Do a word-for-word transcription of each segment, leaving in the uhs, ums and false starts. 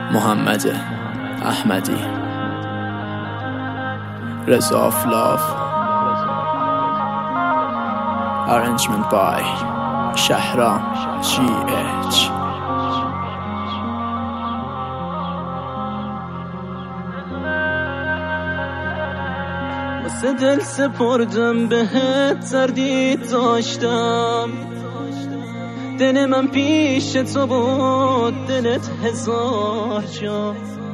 محمد احمدی، رضا of love. Arrangement by شهرام جی اچ. واسه دل سپردم بهت تردید داشتم، دل من پیش تو بود، دلت هزار جا.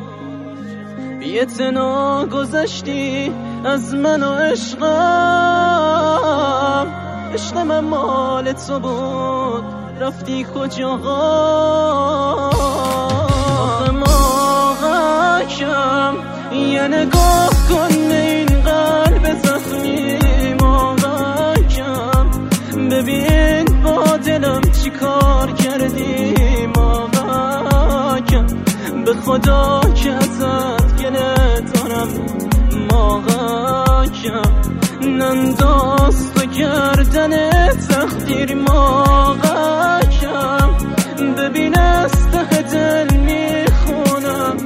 بی‌اعتنا گذشتی از من و عشقم، عشق من مال تو بود، رفتی کجا؟ آخه ماغکم یه نگاه کن این قلب زخمی، ماغکم ببین با دلم چی کار کردی، ماغکم به خدا که ازت گله دارم، ماغکم ننداز تو گردن تقدیر، ماغکم ببین از ته دل میخونم،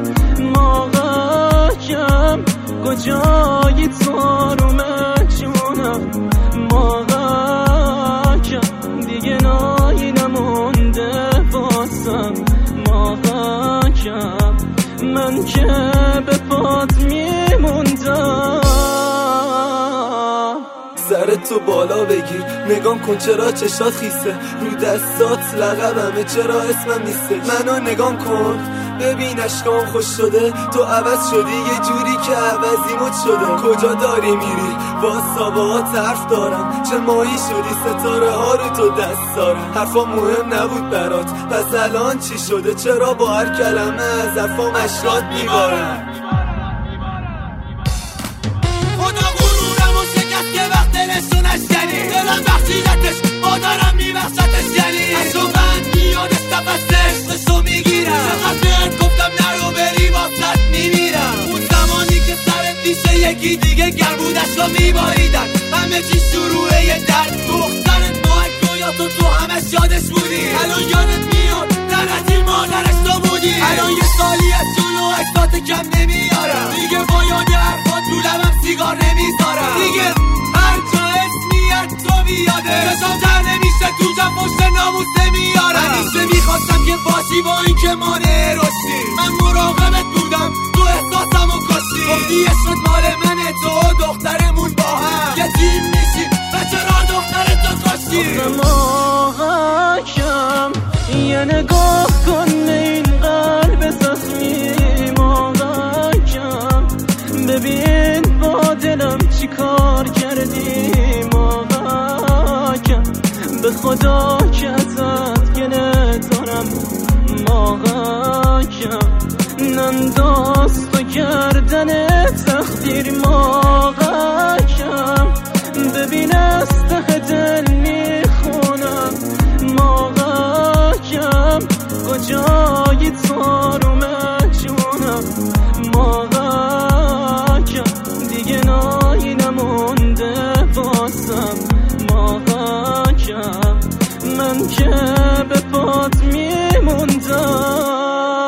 ماغکم کجایی تو آروم جونم، ماغکم دیگه نایی نمونده باسم، ماغکم من که به پات میموندم. سر تو بالا بگیر، نگام کن چرا چشات خیسه، رو دستات لقبمه چرا اسمم نیسته، منو نگام کن ببین اشکام خوش شده، تو عوض شدی یه جوری که عوضیمت شده. کجا داری میری؟ با سابقات حرف دارم، چه ماهی شدی ستاره ها رو تو دست دارم. حرفا مهم نبود برات، پس الان چی شده؟ چرا با هر کلمه از حرفام اشکات میبارم؟ خدا غرورم و شکست که وقت نشونش یعنی، دلم بخشیدتش مادرم میبخشتش یعنی، از تو بند میاد استفستش قشو میگیرم، چقدر بهت گفتم نرو بری واسط میمیرم. اون زمانی که سرت دیشه یکی دیگه گر بودش رو میباریدن، همه چی شروعه یه درد، دخترت ماهک رویاتو تو همش یادش بودی، الان یادت میاد درتی مادرش تو بودی. الان یه سالی از جلو اکسات کم نمیارم، دیگه با یاد حرفات رو لبم سیگار نمیذارم، دیگه هر جا اسمیت تو بیاده چشم در نمیشه تو جم پشت ناموس نمیارم. همیشه میخواستم که باشی با این که مانع رشدی، من مراقبت بودم تو احساسم و کشتی، گفتی عشقت مال منه تو دخترمون با هم یه تیم میشی و چرا دخترتو کشتی. آخه ماغکم یه نگاه کن این قلب زخمی، ماغکم ببین با دلم چی کار کردی، ماغکم به خدا که ازت گله دارم، ماغکم ننداز تو گردن تقدیر، ماغکم ببین از ته دل میخونم، ماغکم کجایی تو آروم جونم، ماغکم دیگه نایی نمونده باسم، ماغکم من که به پات میموندم.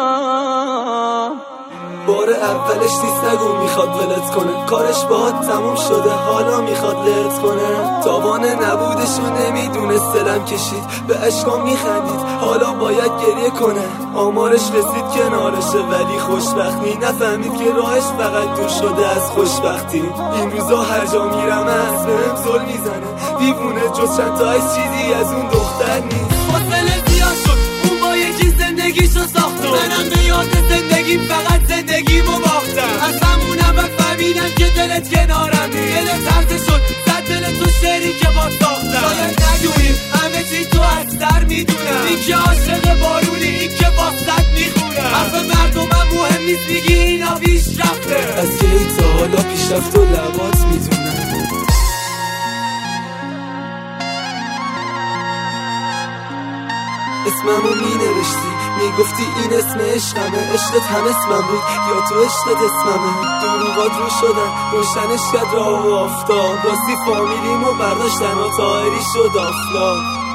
بار اولش نیست نگو میخواد ولت کنه، کارش باهات تموم شده حالا میخواد لرت کنه. تاوانه نبودشو نمیدونست دلم کشید، به اشکام میخندید حالا باید گریه کنه. آمارش رسید کنارشه ولی خوشبختی نفهمید که راهش فقط دور شده از خوشبختی. این روزا هر جا میرم از بهم زل میزنه، دیوونه جز چند تا از چیزی از اون دختر نیست. فاصله زیاد شد اون با یکی زندگیشو ساخت، منم به یاد زندگیم فقط زندگیمو باختم. از همون اول فهمیدم که دلت کنارم، دلت ترسه شد زد دل تو شعری که با ساختم. شاید ندونی همه چی تو از سر میدونم، این که عاشق بارونی این که واسط میخونم. حرف مردمم مهم نیست میگی اینا پیش رفته، از که تا حالا پیش رفت و لبات میدونم. اسممو می نوشتی میگفتی این اسم عشقمه، عشقت هم اسمم بود یا تو عشقت اسممه. دروغات رو شدن روشنش کرد راه و آفتاب، راستی فامیلیمو برداشتن و طاهری شد آفلاب.